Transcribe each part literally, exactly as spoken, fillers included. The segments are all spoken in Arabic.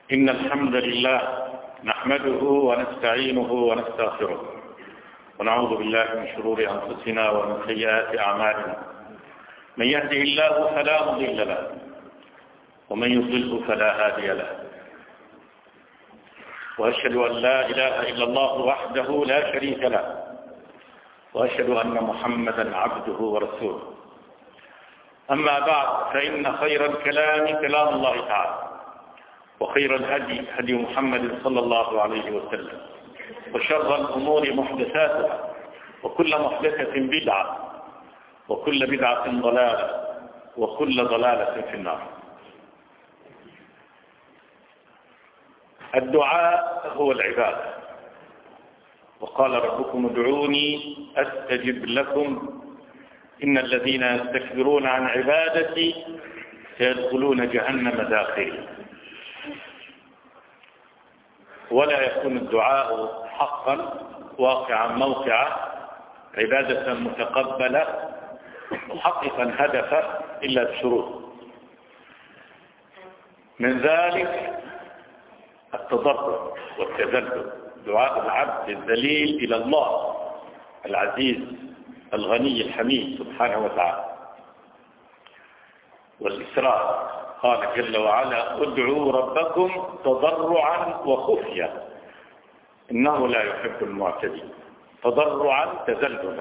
إن الحمد لله نحمده ونستعينه ونستغفره ونعوذ بالله من شرور أنفسنا ومن سيئات أعمالنا. من يهده الله فلا مضل له ومن يضلله فلا هادي له، وأشهد أن لا إله إلا الله وحده لا شريك له، وأشهد أن محمدا عبده ورسوله. أما بعد، فإن خير الكلام كلام الله تعالى، وخير الهدي هدي محمد صلى الله عليه وسلم، وشر الأمور محدثاتها، وكل محدثة بدعة، وكل بدعة ضلالة، وكل ضلالة في النار. الدعاء هو العبادة، وقال ربكم ادعوني أستجب لكم إن الذين يستكبرون عن عبادتي سيدخلون جهنم داخلين. ولا يكون الدعاء حقا واقعا موقعا عبادة متقبلة محققا هدفا إلا بشروط. من ذلك التضرع والتذلل، دعاء العبد الذليل إلى الله العزيز الغني الحميد سبحانه وتعالى. والإسراء قال جل وعلا ادعوا ربكم تضرعا وخفيا إنه لا يحب المعتدين. تضرعا تذللا.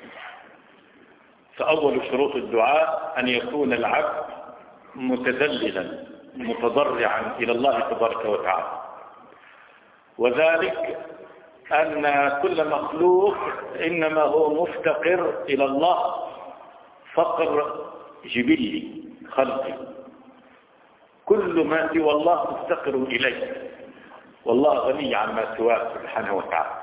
فأول شروط الدعاء أن يكون العبد متذللا متضرعا إلى الله تبارك وتعالى، وذلك أن كل مخلوق إنما هو مفتقر إلى الله فقر جبلي خلقي. كل ما سوى الله مفتقر إليه، والله غني عما سواه سبحانه وتعالى.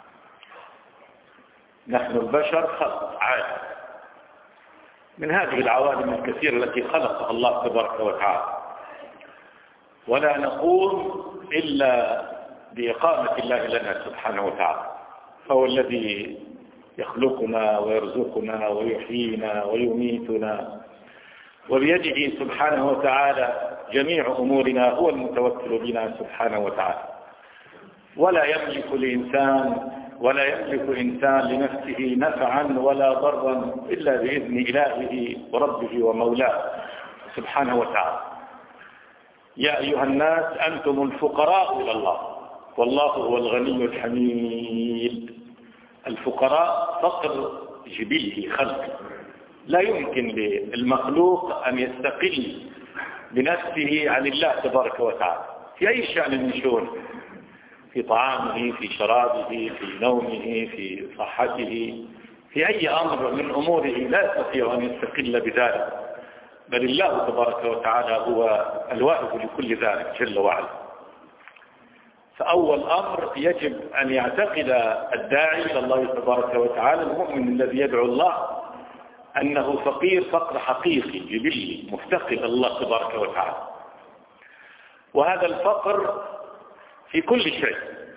نحن البشر خلق عالم من هذه العوالم الكثيرة التي خلقها الله تبارك وتعالى، ولا نقوم إلا بإقامة الله لنا سبحانه وتعالى. فهو الذي يخلقنا ويرزقنا ويحيينا ويميتنا، وبيده سبحانه وتعالى جميع أمورنا. هو المتوكل بنا سبحانه وتعالى. ولا يملك الإنسان ولا يملك إنسان لنفسه نفعا ولا ضرا إلا بإذن إلهه وربه ومولاه سبحانه وتعالى. يا أيها الناس أنتم الفقراء إلى الله والله هو الغني الحميد. الفقراء فقر جبلي خلق. لا يمكن للمخلوق أن يستقل بنفسه عن الله تبارك وتعالى في أي شأن من شؤونه، في طعامه، في شرابه، في نومه، في صحته، في أي أمر من أموره لا يستطيع أن يستقل بذلك، بل الله تبارك وتعالى هو الواهب لكل ذلك جل وعلا. فأول أمر يجب أن يعتقد الداعي إلى الله تبارك وتعالى المؤمن الذي يدعو الله أنه فقير فقر حقيقي جبلي مفتقر إلى الله تبارك وتعالى. وهذا الفقر في كل شيء،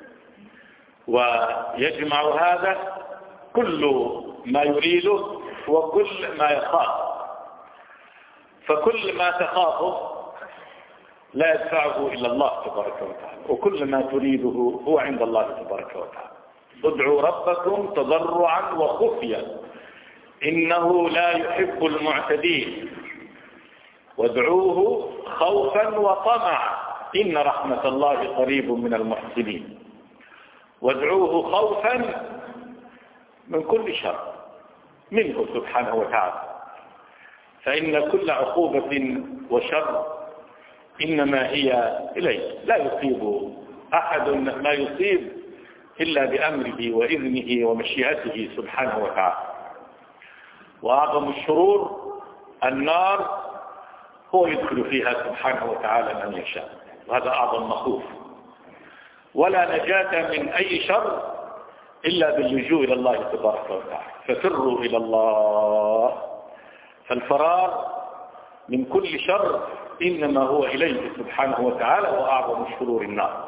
ويجمع هذا كل ما يريده وكل ما يخاف. فكل ما تخافه لا يدفعه إلا الله تبارك وتعالى، وكل ما تريده هو عند الله تبارك وتعالى. ادعوا ربكم تضرعا وخفيا إنه لا يحب المعتدين، وادعوه خوفا وطمعا إن رحمة الله قريب من المحسنين. وادعوه خوفا من كل شر منه سبحانه وتعالى، فإن كل عقوبة وشر إنما هي إليه. لا يصيب أحد ما يصيب إلا بأمره وإذنه ومشيئته سبحانه وتعالى. وأعظم الشرور النار هو يدخل فيها سبحانه وتعالى من يشاء، وهذا أعظم مخوف. ولا نجاة من أي شر إلا باللجوء إلى الله تبارك وتعالى. ففروا إلى الله. فالفرار من كل شر إنما هو إليه سبحانه وتعالى، وأعظم الشرور النار.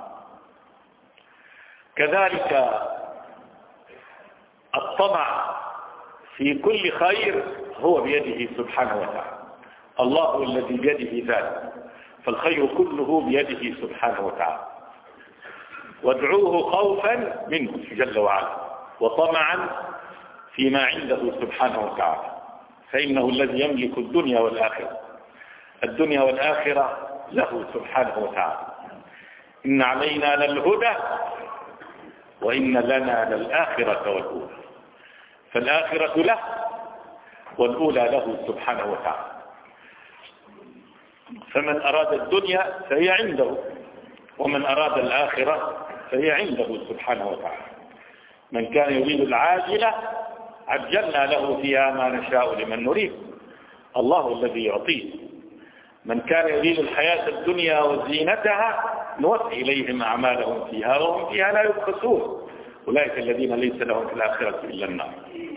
كذلك الطمع في كل خير هو بيده سبحانه وتعالى. الله الذي بيده ذلك، فالخير كله بيده سبحانه وتعالى. وادعوه خوفا منه جل وعلا وطمعا فيما عنده سبحانه وتعالى، فإنه الذي يملك الدنيا والآخرة. الدنيا والآخرة له سبحانه وتعالى. إن علينا للهدى وإن لنا للآخرة والأولى. فالآخرة له والأولى له سبحانه وتعالى. فمن أراد الدنيا فهي عنده، ومن أراد الآخرة فهي عنده سبحانه وتعالى. من كان يريد العاجلة عجلنا له فيها ما نشاء لمن نريد، الله الذي يعطيه. من كان يريد الحياة الدنيا وزينتها نوفي إليهم أعمالهم فيها وهم فيها لا يبخسون، أولئك الذين ليس لهم في الآخرة إلا النار.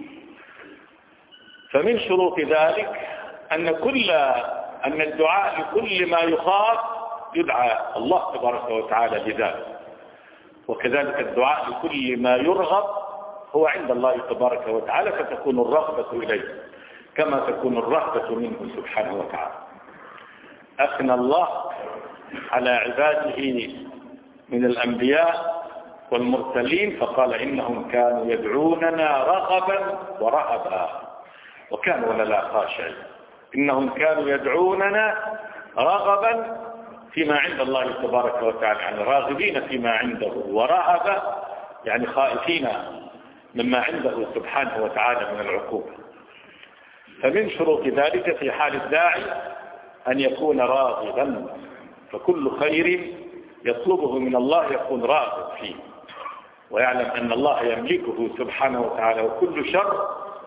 فمن شروط ذلك أن كل أن الدعاء لكل ما يخاف يدعى الله تبارك وتعالى بذلك، وكذلك الدعاء لكل ما يرغب هو عند الله تبارك وتعالى، فتكون الرغبة إليه كما تكون الرهبة منه سبحانه وتعالى. أثنى الله على عباده من الأنبياء والمرسلين فقال إنهم كانوا يدعوننا رغبا ورهبا وكانوا لنا خاشعين. إنهم كانوا يدعوننا رغبا فيما عند الله تبارك وتعالى، يعني راغبين فيما عنده، ورهبا يعني خائفين مما عنده سبحانه وتعالى من العقوبة. فمن شروط ذلك في حال الداعي أن يكون راغبا، فكل خير يطلبه من الله يكون راغب فيه، ويعلم أن الله يملكه سبحانه وتعالى، وكل شر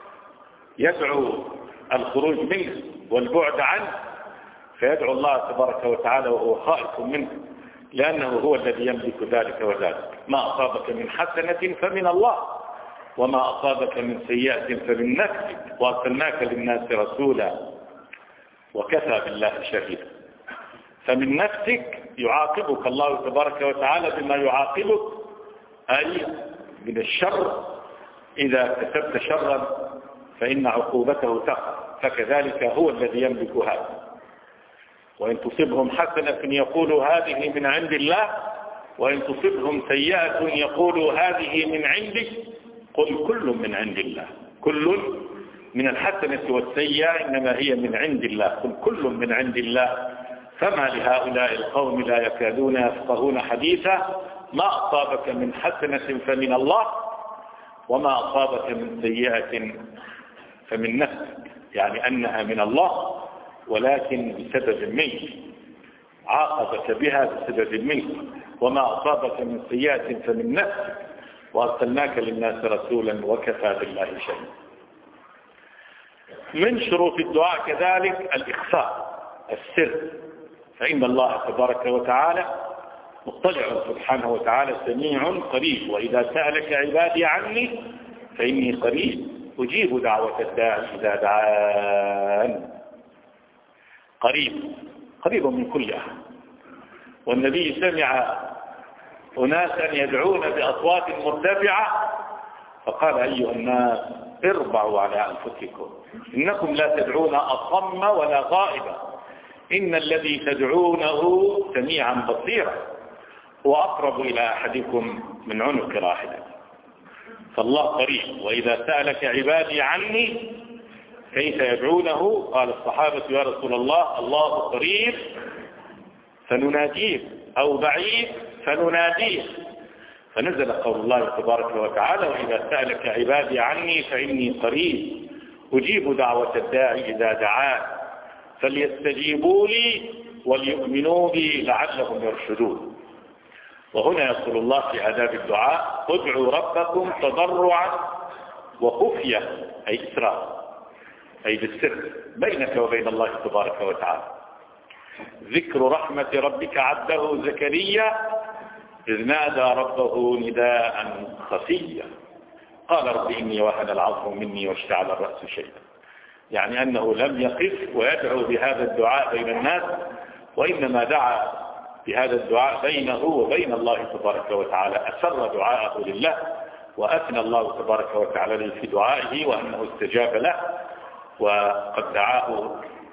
يدعو الخروج منه والبعد عنه، فيدعو الله تبارك وتعالى وهو خائف منه، لأنه هو الذي يملك ذلك وذلك. ما أصابك من حسنة فمن الله، وما أصابك من سيئة فمن نفسك، وأرسلناك للناس رسولا وكفى بالله شهيدا. فمن نفسك يعاقبك الله تبارك وتعالى بما يعاقبك، أي من الشر. إذا كسبت شرا فإن عقوبته تقع، فكذلك هو الذي يملك هذا. وإن تصبهم حسنة يقولوا هذه من عند الله، وإن تصبهم سيئة يقولوا هذه من عندك، قل كل من عند الله. كل من الحسنة والسيئة إنما هي من عند الله، قل كل من عند الله. فما لهؤلاء القوم لا يكادون يفقهون حديثا. ما أصابك من حسنة فمن الله، وما أصابك من سيئة فمن نفسك، يعني أنها من الله ولكن بسبب منك، عاقبك بها بسبب منك. وما أصابك من سيئة فمن نفسك، وأرسلناك للناس رسولا وكفى بالله شهيدا. من شروط الدعاء كذلك الإخفاء، السر، فإن الله تبارك وتعالى مطلع سبحانه وتعالى سميع قريب. وإذا سألك عبادي عني فإني قريب أجيب دعوة الداعي إذا دعان. قريب، قريب من كل أحد. والنبي سمع أناسا يدعون بأصوات مرتفعة فقال أيها الناس اربعوا على أنفسكم، إنكم لا تدعون أصم ولا غائبا، إن الذي تدعونه سميعا بصيرا وأقرب إلى أحدكم من عنق راحلته. فالله قريب. وإذا سألك عبادي عني كيف يدعونه؟ قال الصحابة يا رسول الله الله قريب فنناديه، أو بعيد فنناديه. فنزل قول الله تبارك وتعالى وإذا سألك عبادي عني فإني قريب أجيب دعوة الداعي إذا دعان فليستجيبوا لي وليؤمنوا بي لعلهم يرشدون. وهنا يقول الله في آداب الدعاء ادعوا ربكم تضرعا وخفية، أي إسراء، أي بالسر بينك وبين الله تبارك وتعالى. ذكر رحمة ربك عبده زكريا إذ نادى ربه نداء خفيا قال رب إني وهن العظم مني واشتعل الرأس شيئا، يعني أنه لم يقف ويدعو بهذا الدعاء بين الناس، وإنما دعا بهذا الدعاء بينه وبين الله تبارك وتعالى، أسر دعاءه لله وأثنى الله تبارك وتعالى في دعائه وأنه استجاب له، وقد دعاه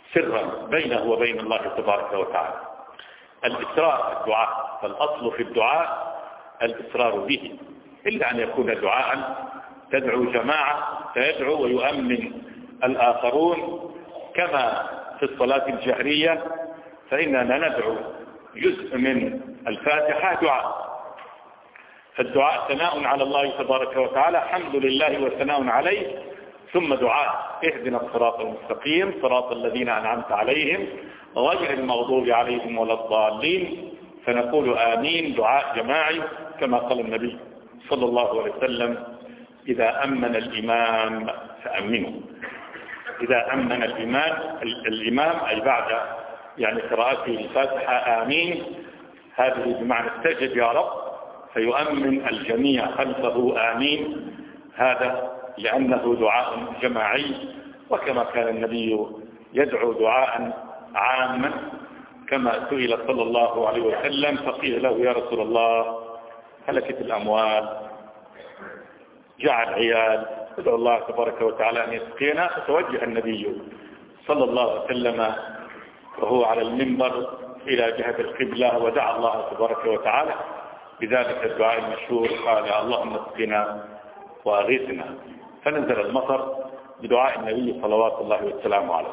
سرا بينه وبين الله تبارك وتعالى. الإسرار الدعاء، فالأصل في الدعاء الإسرار به، إلا أن يكون دعاء تدعو جماعة فيدعو ويؤمن الآخرون، كما في الصلاة الجهرية فإننا ندعو جزء من الفاتحة دعاء. فالدعاء ثناء على الله تبارك وتعالى، حمد لله وثناء عليه، ثم دعاء اهدنا الصراط المستقيم صراط الذين أنعمت عليهم غير المغضوب عليهم ولا الضالين، فنقول آمين دعاء جماعي كما قال النبي صلى الله عليه وسلم: إذا أمن الإمام فأمنوا. إذا أمن الإمام الإمام أي بعد يعني قراءته الفاتحة آمين، هذه بمعنى استجب يا رب، فيؤمن الجميع خلفه آمين، هذا لأنه دعاء جماعي. وكما كان النبي يدعو دعاء عاما، كما سئل صلى الله عليه وسلم فقيل له: يا رسول الله هلكت الأموال، جاع العيال، ادعو الله تبارك وتعالى أن يسقينا. فتوجه النبي صلى الله عليه وسلم وهو على المنبر إلى جهة القبلة ودعا الله تبارك وتعالى بذلك الدعاء المشهور، قال: اللهم اسقنا وأغثنا، فنزل المطر بدعاء النبي صلوات الله وسلامه عليه.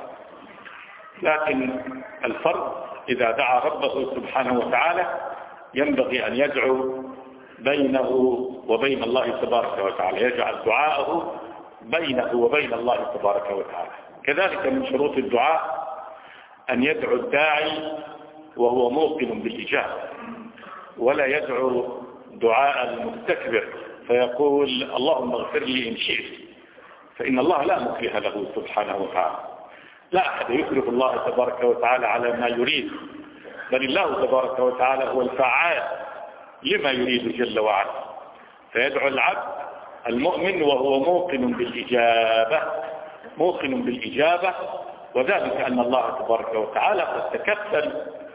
لكن الفرد إذا دعا ربه سبحانه وتعالى ينبغي أن يدعو بينه وبين الله تبارك وتعالى، يجعل دعاءه بينه وبين الله تبارك وتعالى. كذلك من شروط الدعاء أن يدعو الداعي وهو موقن بالإجابة، ولا يدعو دعاء المستكبر فيقول: اللهم اغفر لي إن شئت، فإن الله لا مكره له سبحانه وتعالى. لا أحد يكره الله تبارك وتعالى على ما يريد، بل الله تبارك وتعالى هو الفعال لما يريد جل وعلا. فيدعو العبد المؤمن وهو موقن بالإجابة، موقن بالإجابة، وذلك أن الله تبارك وتعالى قد تكفل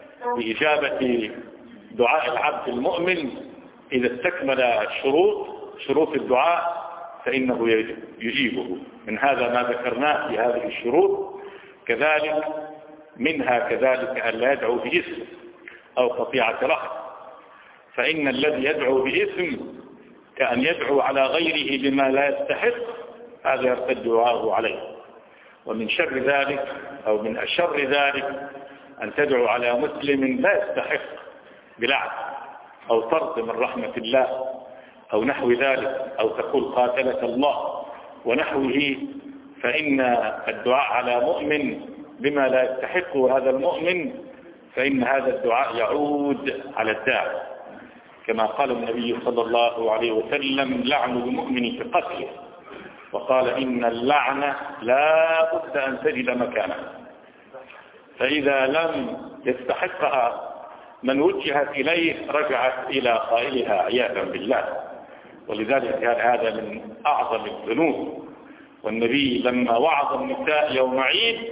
بإجابة دعاء العبد المؤمن إذا استكمل الشروط شروط الدعاء فإنه يجيبه. من هذا ما ذكرناه في هذه الشروط. كذلك منها كذلك أن لا يدعو باسم أو قطيعة رحم، فإن الذي يدعو باسم كأن يدعو على غيره بما لا يستحق، هذا يرتد دعاءه عليه. ومن شر ذلك أو من أشر ذلك أن تدعو على مسلم لا يستحق بلعن أو طرد من رحمة الله أو نحو ذلك، أو تقول قاتلك الله ونحوه، فإن الدعاء على مؤمن بما لا يستحقه هذا المؤمن، فإن هذا الدعاء يعود على الداعي، كما قال النبي صلى الله عليه وسلم: لعن المؤمن في قتله، وقال: إن اللعنة لا بد أن تجد مكانها، فإذا لم يستحقها من وجهت إليه رجعت إلى قائلها عياذا بالله. ولذلك كان هذا من أعظم الذنوب. والنبي لما وعظ النساء يوم عيد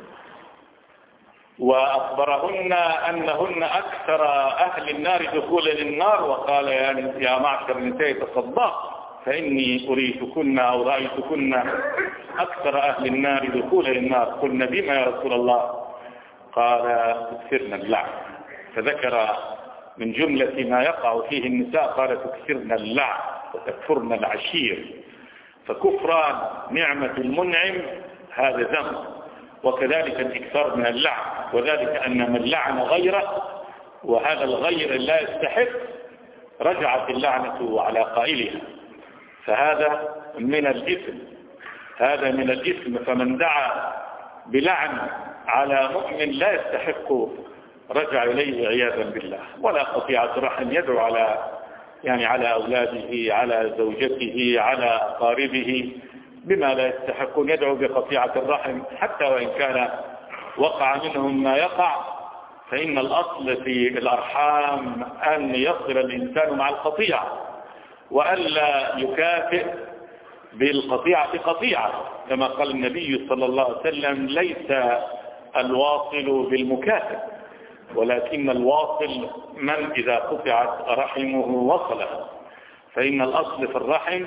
وأخبرهن أنهن أكثر أهل النار دخولا للنار، وقال: يا معشر النساء تصدق فإني أريتكن أو رأيتكن أكثر أهل النار دخولا للنار. قلنا: بما يا رسول الله؟ قال: تكثرن اللعن. فذكر من جملة ما يقع فيه النساء قال: تكثرن اللعن وتكفرن العشير. فكفران نعمة المنعم هذا ذنب، وكذلك الإكثار من اللعن، وذلك أن من لعن غيره وهذا الغير لا يستحق رجعت اللعنة على قائلها، فهذا من الإثم، هذا من الإثم. فمن دعا بلعن على مؤمن لا يستحق رجع إليه عياذا بالله. ولا قطيعة رحم، يدعو على يعني على أولاده، على زوجته، على أقاربه بما لا يستحقون، يدعو بقطيعة الرحم حتى وإن كان وقع منهم ما يقع، فإن الأصل في الأرحام أن يصل الإنسان مع القطيعة، وألا يكافئ بالقطيعة قطيعة، كما قال النبي صلى الله عليه وسلم: ليس الواصل بالمكافئ، ولكن الواصل من إذا قطعت رحمه وصله. فإن الأصل في الرحم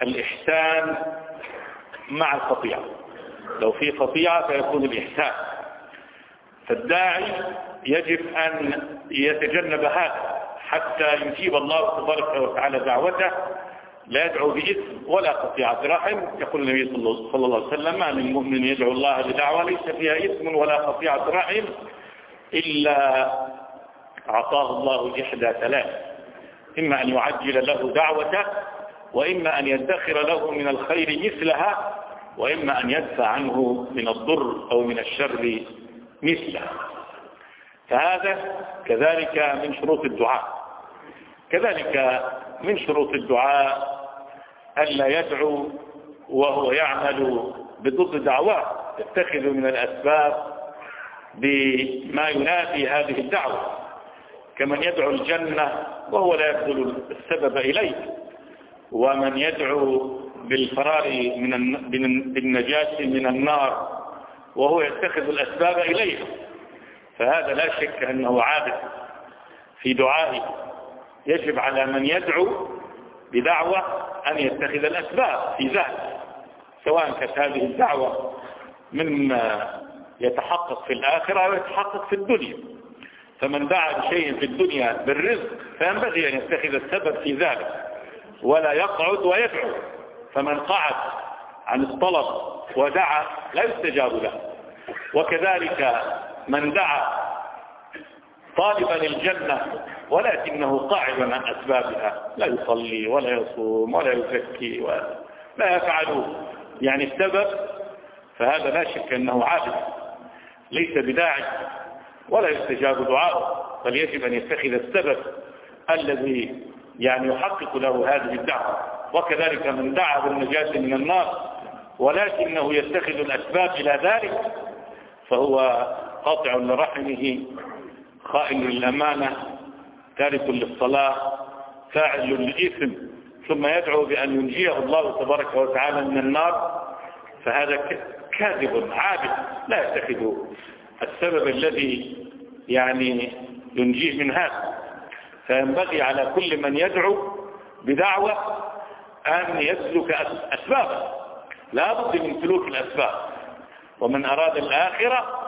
الإحسان مع القطيعة، لو في قطيعة فيكون الإحسان، فالداعي يجب أن يتجنب هذا حتى يجيب الله تبارك وتعالى دعوته. لا يدعو بإثم ولا قطيعة رحم. يقول النبي صلى الله عليه وسلم: ما من مؤمن يدعو الله بدعوة ليس فيها إثم ولا قطيعة رحم إلا أعطاه الله إحدى ثلاث: إما أن يعجل له دعوته، وإما أن يدخر له من الخير مثلها، وإما أن يدفع عنه من الضر أو من الشر مثلها. فهذا كذلك من شروط الدعاء. كذلك من شروط الدعاء ألا يدعو وهو يعمل بضد دعواه، يتخذ من الأسباب بما ينافي هذه الدعوة، كمن يدعو الجنة وهو لا يبذل السبب إليه، ومن يدعو بالفرار من بالنجاة من النار وهو يتخذ الأسباب إليه. فهذا لا شك أنه عابث في دعائه. يجب على من يدعو بدعوة أن يتخذ الأسباب في ذلك، سواء كانت هذه الدعوة مما يتحقق في الآخرة أو يتحقق في الدنيا. فمن دعا بشيء في الدنيا بالرزق فينبغي أن يتخذ السبب في ذلك ولا يقعد ويدعو. فمن قعد عن الطلب ودعا لا يستجاب له. وكذلك من دعا طالبا الجنة ولكنه قاعد عن أسبابها، لا يصلي ولا يصوم ولا يزكي ولا يفعل يعني السبب، فهذا لا شك أنه عابد ليس بداعي ولا يستجاب دعاءه، بل يجب أن يتخذ السبب الذي يعني يحقق له هذه الدعوة. وكذلك من دعا بالنجاة من النار ولكنه يتخذ الأسباب إلى ذلك فهو قاطع لرحمه، خائن للأمانة، تارك للصلاة، فاعل للإثم، ثم يدعو بأن ينجيه الله تبارك وتعالى من النار. فهذا كاذب عابد لا يتخذ السبب الذي يعني ينجيه من هذا. فينبغي على كل من يدعو بدعوة أن يسلك أسبابه، لا بد من سلوك الأسباب. ومن أراد الآخرة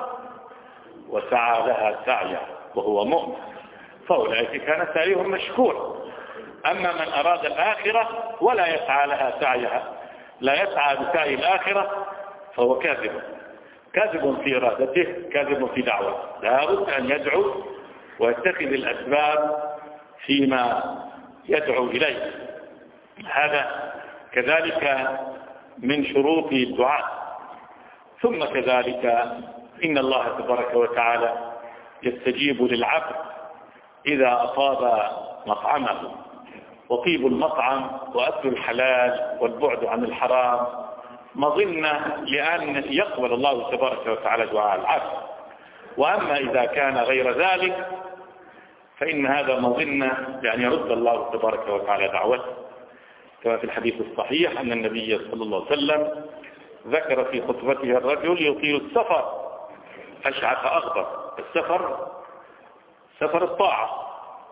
وسعى لها سعيا وهو مؤمن فأولئك كان سعيهم مشكور. أما من أراد الآخرة ولا يسعى لها سعيها، لا يسعى بسعي الآخرة، فهو كاذب كاذب في إرادته، كاذب في دعوته. لا بد أن يدعو ويتخذ الأسباب فيما يدعو إليه. هذا كذلك من شروط الدعاء. ثم كذلك إن الله تبارك وتعالى يستجيب للعبد إذا أصاب مطعمه. وطيب المطعم وأكل الحلال والبعد عن الحرام مظنة لأن يقبل الله تبارك وتعالى دعاء العبد. وأما إذا كان غير ذلك فإن هذا مظنة لأن يرد الله تبارك وتعالى دعوته، كما في الحديث الصحيح أن النبي صلى الله عليه وسلم ذكر في خطبته الرجل يطيل السفر أشعث أغبر. السفر سفر الطاعة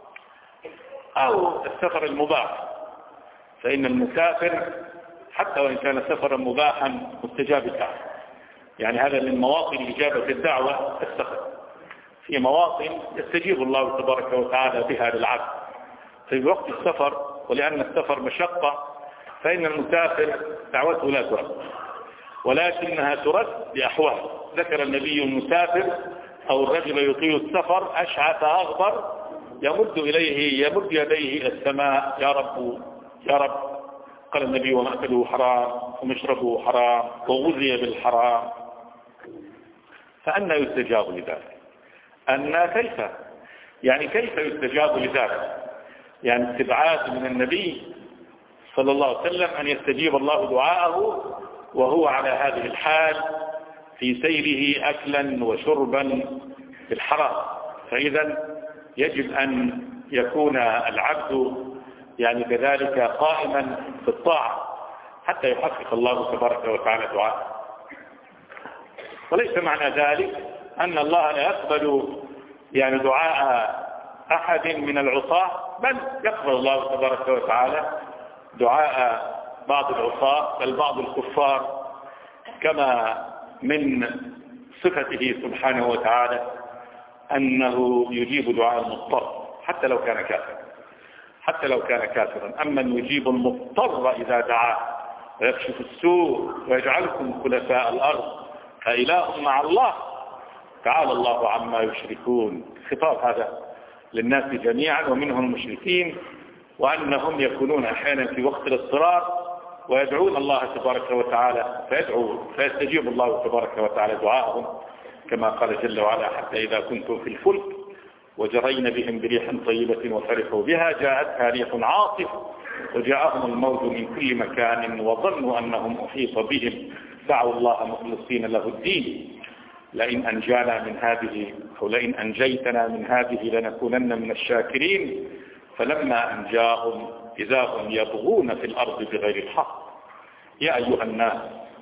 أو السفر المباح، فإن المسافر حتى وإن كان سفرا مباحا مستجاب الدعوة. يعني هذا من مواطن إجابة الدعوة السفر، في مواطن يستجيب الله تبارك وتعالى بها للعبد في وقت السفر. ولأن السفر مشقة فإن المسافر دعوته لا ترد، ولكنها ترد بأحوال. ذكر النبي المسافر أو الرجل يطيل السفر أشعث أغبر يمد إليه يمد يديه إلى السماء: يا رب يا رب. قال النبي: ومأكله حرام ومشربه حرام وغذي بالحرام. فأنا يستجاب لذلك؟ أن كيف يعني كيف يستجاب لذلك؟ يعني استبعاد من النبي صلى الله عليه وسلم أن يستجيب الله دعاءه وهو على هذه الحال في سيره أكلا وشربا بالحرام. فإذا يجب أن يكون العبد يعني كذلك قائما بالطاعة حتى يحقق الله تبارك وتعالى دعاءه. وليس معنى ذلك أن الله لا يقبل يعني دعاء أحد من العصاة، بل يقبل الله تبارك وتعالى دعاء بعض العصاة بل بعض الكفار، كما من صفته سبحانه وتعالى أنه يجيب دعاء المضطر حتى لو كان كافرا، حتى لو كان كافرا. أما أن يجيب المضطر إذا دعاه ويكشف السوء ويجعلكم خلفاء الأرض أإله مع الله، تعالى الله عما يشركون. خطاب هذا للناس جميعا ومنهم المشركين، وأنهم يكونون أحيانا في وقت الاضطرار ويدعون الله تبارك وتعالى فيدعو فيستجيب الله تبارك وتعالى دعاءهم، كما قال جل وعلا: حتى إذا كنتم في الفلك وجرين بهم بريح طيبة وفرحوا بها جاءتها ريح عاصف وجاءهم الموت من كل مكان وظنوا أنهم أحيط بهم دعوا الله مخلصين له الدين لئن أنجانا من هذه أو لئن أنجيتنا من هذه لنكونن من الشاكرين فلما أنجاهم إذا هم يبغون في الأرض بغير الحق يا أيها الناس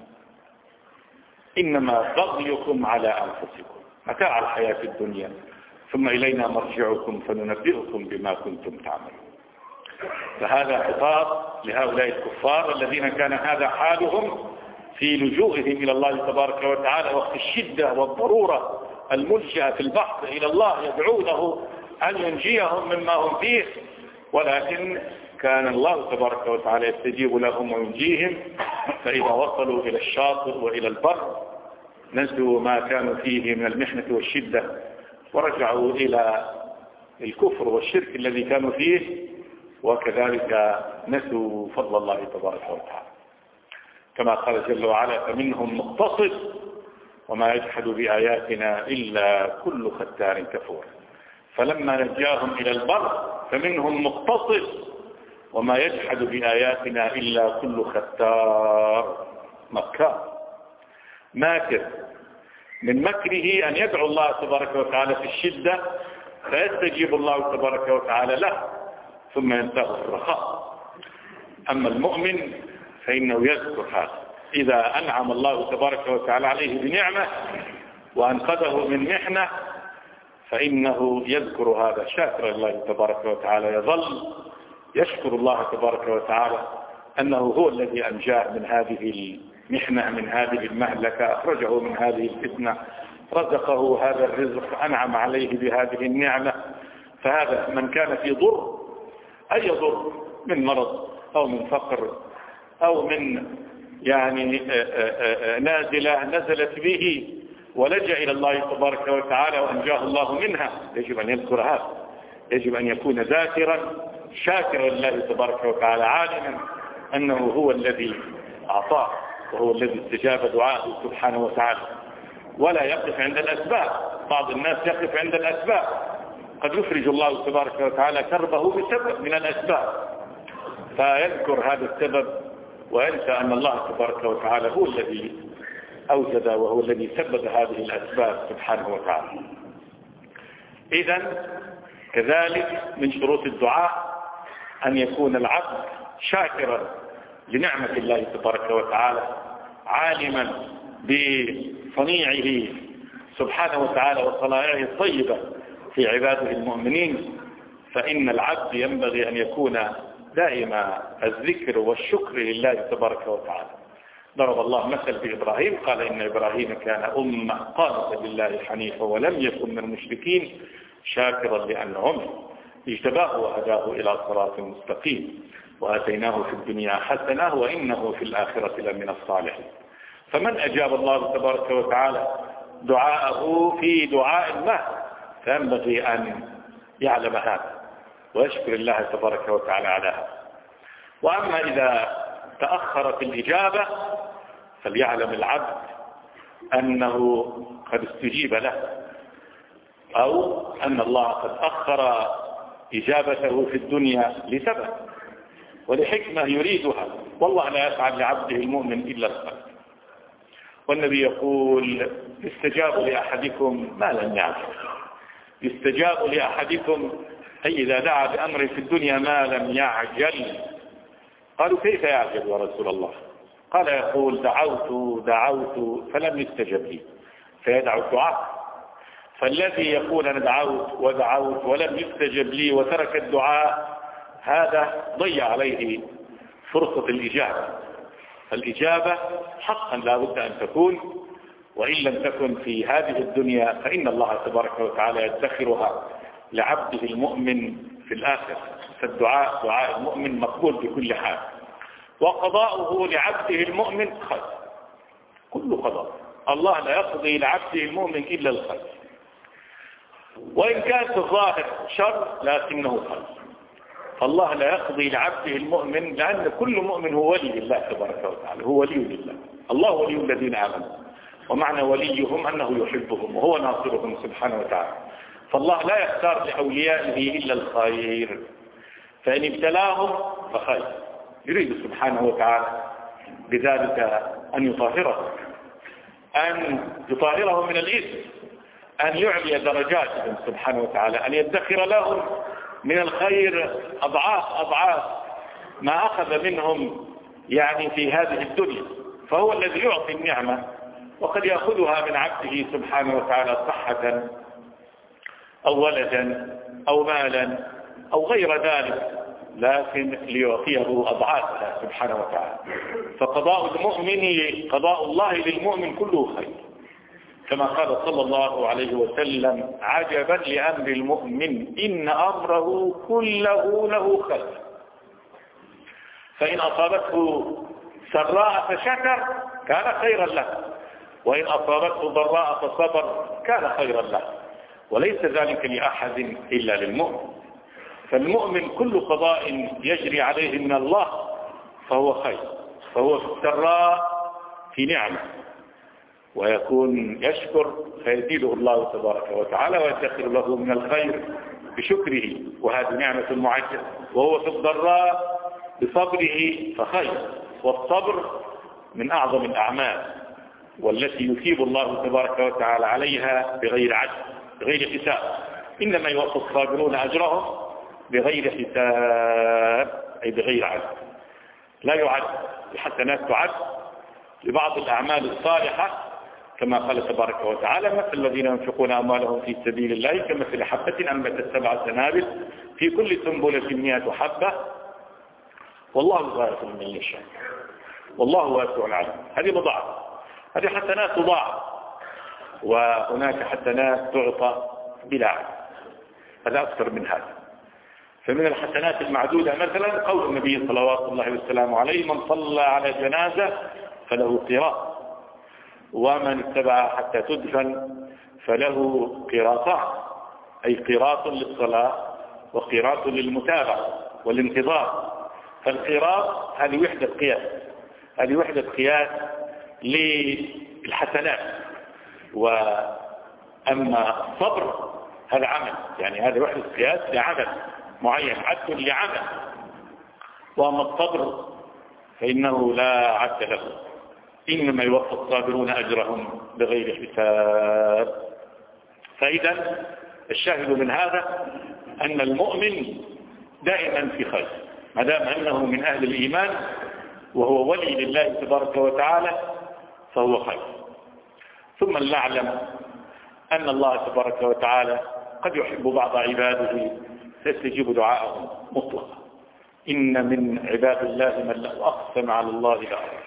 إنما بغيكم على أنفسكم متاع الحياة الدنيا ثم إلينا مرجعكم فننبئكم بما كنتم تعملون. فهذا خطاب لهؤلاء الكفار الذين كان هذا حالهم في لجوئهم إلى الله تبارك وتعالى وقت الشدة والضرورة الملجأة في البحث إلى الله، يدعونه أن ينجيهم مما هم فيه، ولكن كان الله تبارك وتعالى يستجيب لهم وينجيهم. فإذا وصلوا إلى الشاطئ وإلى البر نسوا ما كانوا فيه من المحنة والشدة ورجعوا إلى الكفر والشرك الذي كانوا فيه، وكذلك نسوا فضل الله تبارك وتعالى، كما قال جل وعلا: فمنهم مقتصد وما يجحد بآياتنا إلا كل ختار كفور. فلما نجاهم إلى البر فمنهم مقتصد وما يجحد بآياتنا إلا كل ختار مكار ماكر، من مكره أن يدعو الله تبارك وتعالى في الشدة فيستجيب الله تبارك وتعالى له ثم ينتهي الرخاء. أما المؤمن فإنه يذكر هذا إذا أنعم الله تبارك وتعالى عليه بنعمة وأنقذه من محنة فإنه يذكر هذا شاكرا لله تبارك وتعالى، يظل يشكر الله تبارك وتعالى أنه هو الذي أنجاه من هذه المحنة، من هذه المهلكة، أخرجه من هذه الفتنة، رزقه هذا الرزق، أنعم عليه بهذه النعمة. فهذا من كان في ضر، أي ضر من مرض أو من فقر أو من يعني نازلة نزلت به ولجأ إلى الله تبارك وتعالى وأنجاه الله منها، يجب أن يذكر هذا، يجب أن يكون ذاكرا شاكرا لله تبارك وتعالى، عالما أنه هو الذي أعطاه وهو الذي استجاب دعاءه سبحانه وتعالى، ولا يقف عند الأسباب. بعض الناس يقف عند الأسباب، قد يفرج الله تبارك وتعالى كربه بسبب من الأسباب فيذكر هذا السبب وينسى أن الله تبارك وتعالى هو الذي أوجد وهو الذي سبب هذه الأسباب سبحانه وتعالى. إذن كذلك من شروط الدعاء أن يكون العبد شاكرا لنعمة الله تبارك وتعالى، عالما بصنيعه سبحانه وتعالى وصنائعه الطيبة في عباده المؤمنين. فإن العبد ينبغي أن يكون دائما الذكر والشكر لله تبارك وتعالى. ضرب الله مثل بإبراهيم، قال إن إبراهيم كان أمة قانتا لله حنيفا ولم يكن من المشركين شاكرا لأنعمه اجتباه وهداه إلى صراط مستقيم وآتيناه في الدنيا حسنة وإنه في الآخرة لمن الصالحين. فمن أجاب الله تبارك وتعالى دعاءه في دعاء ما فينبغي أن يعلم هذا ويشكر الله تبارك وتعالى على هذا. وأما إذا تأخرت الإجابة فليعلم العبد أنه قد استجيب له، أو أن الله قد أخر إجابته في الدنيا لسبب ولحكمة يريدها، والله لا يفعل لعبده المؤمن إلا الخير. والنبي يقول: يستجاب لأحدكم ما لم يعجل، يستجاب لأحدكم أي إذا دعا بأمر في الدنيا ما لم يعجل. قالوا: كيف يعجل يا رسول الله؟ قال: يقول: دعوت دعوت فلم يستجب لي، فيدعو الدعاء. فالذي يقول أنا دعوت ودعوت ولم يستجب لي وترك الدعاء هذا ضيع عليه فرصة الإجابة. الإجابة حقا لا بد أن تكون، وإن لم تكن في هذه الدنيا فإن الله تبارك وتعالى يدخرها لعبده المؤمن في الآخرة. فالدعاء دعاء المؤمن مقبول بكل حال، وقضاؤه لعبده المؤمن خير. كل قضاء الله لا يقضي لعبده المؤمن إلا الخير، وإن كان في الظاهر شر لكنه خير. فالله لا يقضي لعبده المؤمن، لأن كل مؤمن هو ولي لله تبارك وتعالى، هو ولي لله. الله ولي الذين آمنوا، ومعنى وليهم أنه يحبهم وهو ناصرهم سبحانه وتعالى. فالله لا يختار لأوليائه إلا الخير، فإن ابتلاهم فخير، يريد سبحانه وتعالى بذلك أن يطهرهم، أن يطهرهم من الإثم، أن يعلي درجاتهم سبحانه وتعالى، أن يدخر لهم من الخير أضعاف أضعاف ما أخذ منهم يعني في هذه الدنيا. فهو الذي يعطي النعمة، وقد يأخذها من عبده سبحانه وتعالى صحة أو ولدا أو مالا أو غير ذلك، لكن ليعطيه أضعافها سبحانه وتعالى. فقضاء المؤمن قضاء الله للمؤمن كله خير، كما قال صلى الله عليه وسلم: عجبا لأمر المؤمن إن أمره كله له خير، فإن أصابته سراء فشكر كان خيرا له، وإن أصابته ضراء فصبر كان خيرا له، وليس ذلك لأحد إلا للمؤمن. فالمؤمن كل قضاء يجري عليه من الله فهو خير، فهو في السراء في نعمة، ويكون يشكر فيزيده الله تبارك وتعالى ويدخر له من الخير بشكره، وهذه نعمة معجزة. وهو في الضراء بصبره فخير، والصبر من أعظم الأعمال، والتي يثيب الله تبارك وتعالى عليها بغير عدل بغير حساب. إنما يوفى الصابرون أجرهم بغير حساب، أي بغير عدل، لا يعد. الحسنات تعد لبعض الأعمال الصالحة، كما قال تبارك وتعالى: مثل الذين ينفقون أموالهم في سبيل الله كمثل حبة أنبتت سبع سنابل في كل سنبلة مئة حبة والله يضاعف لمن يشاء والله واسع عليم. هذه مضاعف، هذه حسنات تضاعف، وهناك حسنات تعطى بلا عدد، هذا أكثر من هذا. فمن الحسنات المعدودة مثلا قول النبي صلوات الله وسلامه عليه: من صلى على جنازة فله قراط، ومن اتبع حتى تدفن فله قراطان، أي قراط للصلاة وقراط للمتابعة والانتظار. فالقراط هذه وحدة قياس، هذه وحدة قياس للحسنات. وأما الصبر هذا عمل، يعني هذه وحدة قياس لعمل معين، عد لعمل. وأما الصبر فإنه لا عد له، إنما يوفى الصابرون أجرهم بغير حساب. فإذا الشاهد من هذا أن المؤمن دائما في خير، ما دام أنه من أهل الإيمان وهو ولي لله تبارك وتعالى فهو خير. ثم نعلم أن الله تبارك وتعالى قد يحب بعض عباده فيستجيب دعاءهم مطلقا. إن من عباد الله من لو أقسم على الله لأبره.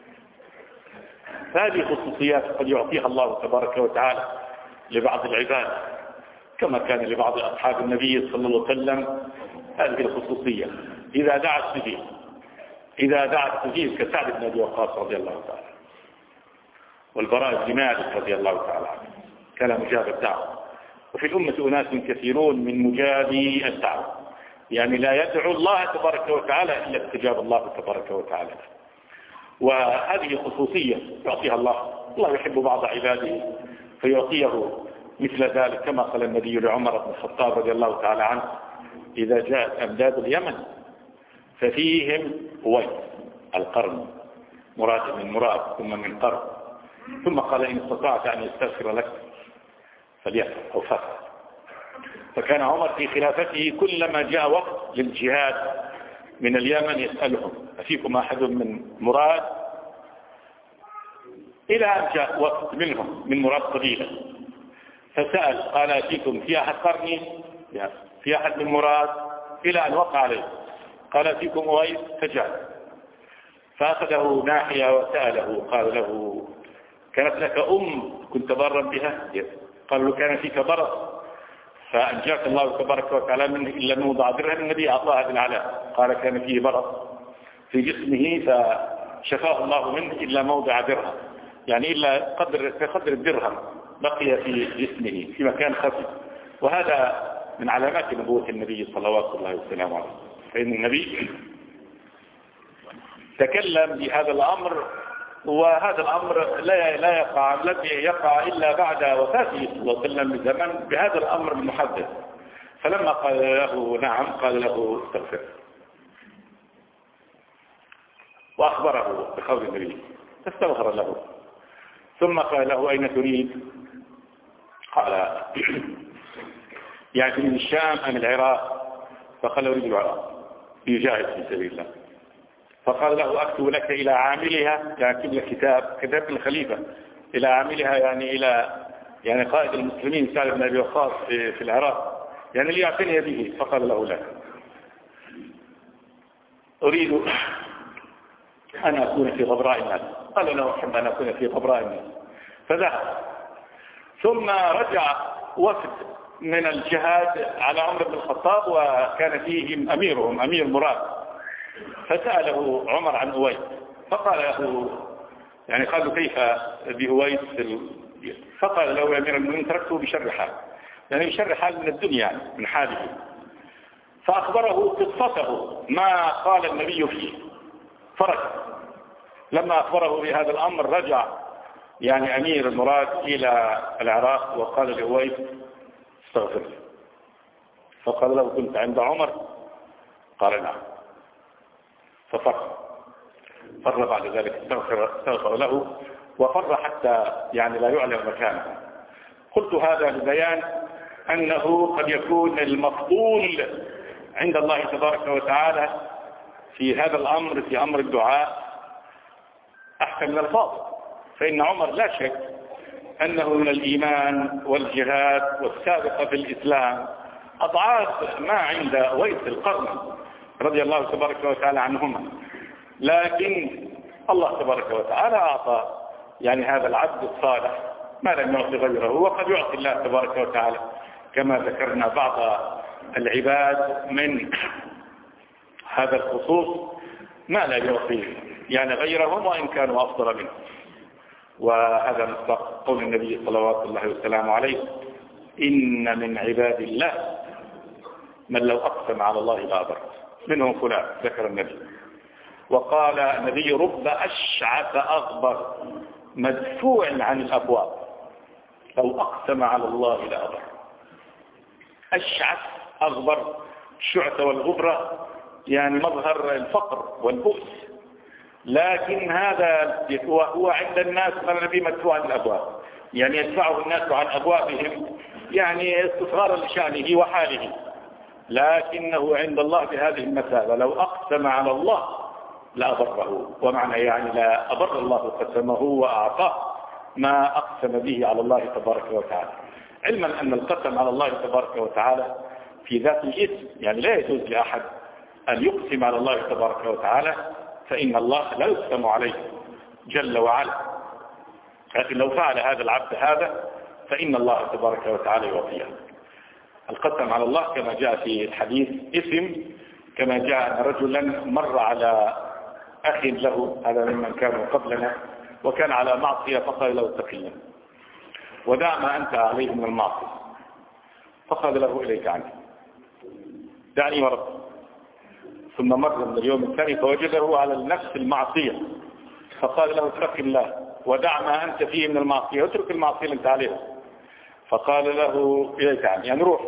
هذه خصوصيات قد يعطيها الله تبارك وتعالى لبعض العباد، كما كان لبعض أصحاب النبي صلى الله عليه وسلم هذه الخصوصية. إذا دعا استجيب، إذا دعا استجيب، كسعد بن أبي وقاص رضي الله تعالى، والبراء بن مالك رضي الله تعالى عنه، كان مجاب الدعوة. وفي الأمة أناس كثيرون من مجابي الدعوة، يعني لا يدعو الله تبارك وتعالى إلا استجاب الله تبارك وتعالى. وهذه خصوصية يعطيها الله. الله يحب بعض عباده فيعطيه مثل ذلك، كما قال النبي لعمر بن الخطاب رضي الله تعالى عنه: إذا جاءت أمداد اليمن ففيهم أويس القرن، مراد من مراد ثم من قرن، ثم قال: إن استطعت أن يستغفر لك فليفعل أو فعل. فكان عمر في خلافته كلما جاء وقت للجهاد من اليمن يسألهم: أفيكم أحد من مراد؟ إلى أن جاء وقت منهم من مراد قبيلة فسأل قال: أفيكم في أحد قرني؟ في أحد من مراد؟ إلى أن وقع عليه قال: أفيكم أويس؟ فجاء فأخذه ناحية وسأله قال له: كانت لك أم كنت بارا بها؟ قالوا له كان فيك برص فأنجاك الله تبارك وتعالى منه إلا أنه وضع درهم. النبي أعطاه هذا العلاء قال كان فيه برص في جسمه فشفاه الله منه إلا موضع درهم، يعني إلا قدر كقدر الدرهم بقي في جسمه في مكان خفي. وهذا من علامات نبوة النبي صلوات الله وسلامه عليه، فإن النبي تكلم بهذا الأمر، وهذا الأمر لا لا يقع الذي يقع إلا بعد وفاته صلى الله عليه وسلم بزمن بهذا الأمر المحدث. فلما قال له نعم قال له استغفر، وأخبره بقول النبي فاستغفر له. ثم قال له أين تريد؟ قال يعني من الشام أم العراق؟ فقال أريد العراق يجاهد في سبيل الله. فقال له أكتب لك إلى عاملها، يعني اكتب لك كتاب كتاب الخليفة إلى عاملها، يعني إلى يعني قائد المسلمين سعد بن أبي وقاص في, في العراق، يعني ليعتني به. فقال له لا، أريد أن أكون في غبراء الناس. قال له أحب أن أكون في غبراء الناس. فذهب. ثم رجع وفد من الجهاد على عمر بن الخطاب، وكان فيهم أميرهم أمير مراد. فسأله عمر عن أويس، فقال له يعني قالوا كيف بأويس؟ فقال له يا أمير المؤمنين تركته بشر حال، يعني بشر حال من الدنيا من حاله. فأخبره قصته ما قال النبي فيه فرق. لما أخبره بهذا الأمر رجع يعني أمير المراد إلى العراق وقال لأويس استغفر. فقال له كنت عند عمر؟ قال نعم. ففر فر بعد ذلك استغفر, استغفر له وفر حتى يعني لا يعلم مكانه. قلت هذا لبيان أنه قد يكون المفضول عند الله تبارك وتعالى في هذا الأمر في أمر الدعاء أحسن من الفاضل. فإن عمر لا شك أنه من الإيمان والجهاد والسابقة في الإسلام أضعاف ما عند ويس القرن رضي الله تبارك وتعالى عنهما، لكن الله تبارك وتعالى أعطى يعني هذا العبد الصالح ما لم يعطي غيره. وقد يعطي الله تبارك وتعالى كما ذكرنا بعض العباد من هذا الخصوص ما لا يعطي يعني غيرهم وإن كانوا أفضل منه. وهذا مصداق قول النبي صلوات الله وسلامه عليه إن من عباد الله من لو أقسم على الله لأبر، منهم فلان ذكر النبي. وقال النبي رب أشعث أغبر مدفوع عن الأبواب لو أقسم على الله لأبر. أشعث أغبر، الشعث والغبرة يعني مظهر الفقر والبؤس، لكن هذا هو عند الناس قال النبي مدفوع عن الأبواب، يعني يدفعه الناس عن أبوابهم يعني استصغارا لشأنه وحاله، لكنه عند الله بهذه المثابة لو أقسم على الله لأبره. ومعنى يعني لا أبر الله قسمه وأعطاه ما أقسم به على الله تبارك وتعالى، علما أن القسم على الله تبارك وتعالى في ذات الاسم، يعني لا يجوز لأحد أن يقسم على الله تبارك وتعالى، فإن الله لا يقسم عليه جل وعلا. لكن لو فعل هذا العبد هذا فإن الله تبارك وتعالى يعطيه. القسم على الله كما جاء في الحديث اسم، كما جاء رجلا مر على أخ له، هذا ممن كانوا قبلنا، وكان على معصية فقال له اتق الله ودع ما أنت عليه من المعصية. فقال له إليك عني، دعني ورب. ثم مر من اليوم الثاني فوجده على نفس المعصية فقال له اتق الله ودع ما أنت فيه من المعصية واترك المعصية اللي أنت عليها. فقال له إليك عني، يعني روح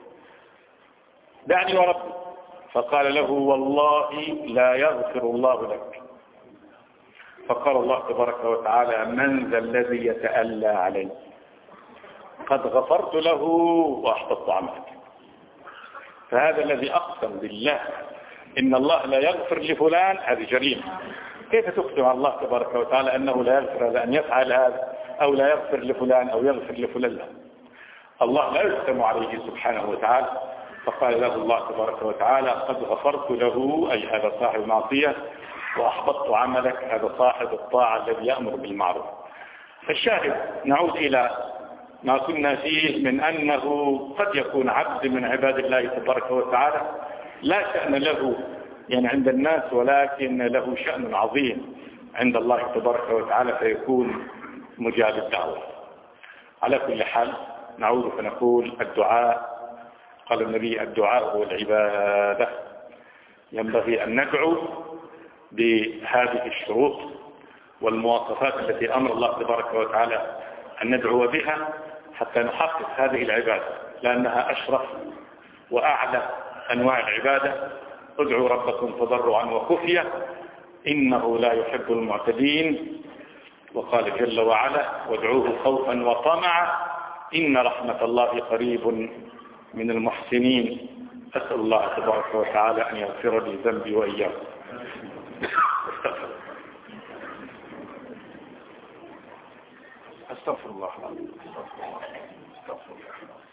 دعني ورب. فقال له والله لا يغفر الله لك. فقال الله تبارك وتعالى من ذا الذي يتألى علي؟ قد غفرت له وأحبطت عملك. فهذا الذي أقسم بالله إن الله لا يغفر لفلان هذه جريمة. كيف تقسم على الله تبارك وتعالى أنه لا يغفر لأن يفعل هذا أو لا يغفر لفلان أو يغفر لفلان؟ لا، الله لا يقسم عليه سبحانه وتعالى. فقال له الله تبارك وتعالى قد غفرت له، أي هذا صاحب المعصية، وأحبطت عملك، هذا صاحب الطاعة الذي يأمر بالمعروف. فالشاهد نعود إلى ما كنا فيه من أنه قد يكون عبد من عباد الله تبارك وتعالى لا شأن له يعني عند الناس، ولكن له شأن عظيم عند الله تبارك وتعالى فيكون مجاب الدعوة. على كل حال نعود فنقول الدعاء، قال النبي الدعاء هو العبادة. ينبغي أن ندعو بهذه الشروط والمواصفات التي أمر الله تبارك وتعالى أن ندعو بها حتى نحقق هذه العبادة، لأنها أشرف وأعلى أنواع العبادة. ادعوا ربكم تضرعا وخفية إنه لا يحب المعتدين. وقال جل وعلا وادعوه خوفا وطمعا إن رحمة الله قريب من المحسنين. أسأل الله تبارك وتعالى أن يغفر لي ذنبي وإياكم. استغفر الله العظيم. استغفر الله.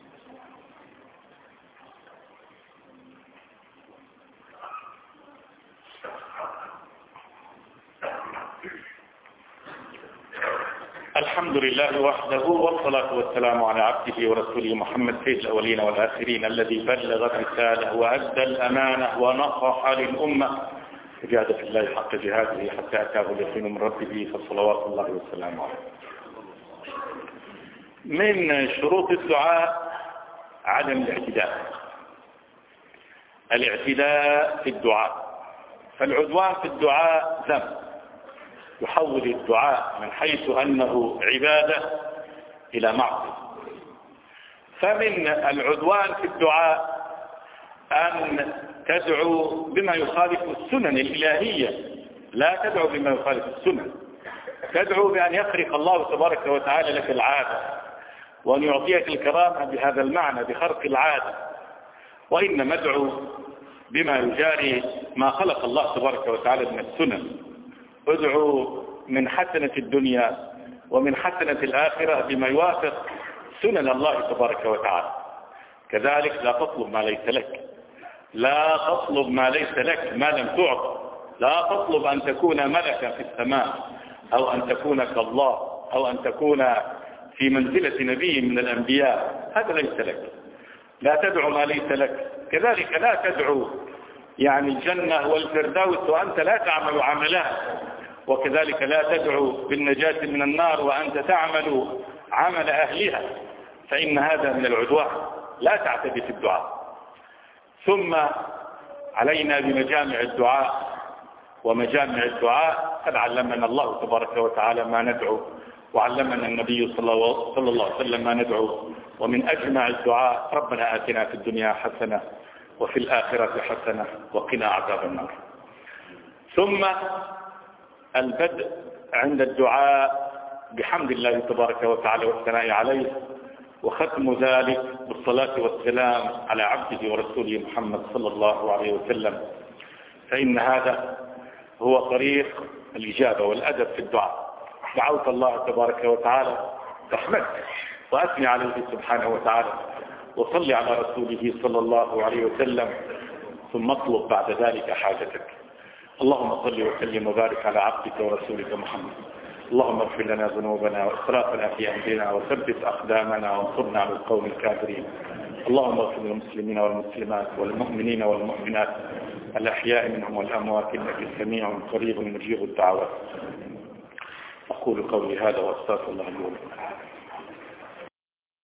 الحمد لله وحده، والصلاة والسلام على عبده ورسوله محمد سيد الأولين والآخرين الذي بلغ الرسالة وأدى الأمانة ونصح للأمة وجاهد في الله حق جهاده حتى أتاه اليقين من ربه فصلوات الله وسلامه عليه. من شروط الدعاء عدم الاعتداء الاعتداء في الدعاء. فالعدوان في الدعاء ذنب يحول الدعاء من حيث أنه عبادة إلى معصية. فمن العدوان في الدعاء أن تدعو بما يخالف السنن الإلهية، لا تدعو بما يخالف السنن، تدعو بأن يخرق الله تبارك وتعالى لك العادة وأن يعطيك الكرامة بهذا المعنى بخرق العادة، وإنما ادعو بما يجاري ما خلق الله تبارك وتعالى من السنن. ادعو من حسنة الدنيا ومن حسنة الآخرة بما يوافق سنن الله تبارك وتعالى. كذلك لا تطلب ما ليس لك، لا تطلب ما ليس لك ما لم تعط، لا تطلب أن تكون ملكا في السماء أو أن تكون كالله أو أن تكون في منزلة نبي من الأنبياء، هذا ليس لك. لا تدعو ما ليس لك. كذلك لا تدعو يعني الجنة والفردوس وأنت لا تعمل عملها، وكذلك لا تدعو بالنجاة من النار وأنت تعمل عمل أهلها، فإن هذا من العدوان. لا تعتدي في الدعاء. ثم علينا بمجامع الدعاء، ومجامع الدعاء قد علمنا الله تبارك وتعالى ما ندعو، وعلمنا النبي صلى الله عليه وسلم ما ندعو. ومن أجمع الدعاء ربنا آتنا في الدنيا حسنة وفي الآخرة حسنة وقنا عذاب النار. ثم البدء عند الدعاء بحمد الله تبارك وتعالى والثناء عليه، وختم ذلك بالصلاة والسلام على عبده ورسوله محمد صلى الله عليه وسلم، فإن هذا هو طريق الإجابة والأدب في الدعاء. دعوت الله تبارك وتعالى فاحمد وأثني عليه سبحانه وتعالى، وصل على رسوله صلى الله عليه وسلم، ثم اطلب بعد ذلك حاجتك. اللهم صل وسلم وبارك على عبدك ورسولك محمد. اللهم اغفر لنا ذنوبنا وإسرافنا في أمرنا وثبت أقدامنا وانصرنا على القوم الكافرين. اللهم اغفر للمسلمين والمسلمات والمؤمنين والمؤمنات الأحياء منهم والأموات إنك سميع قريب مجيب الدعوات. أقول قولي هذا وأستغفر الله لي ولكم.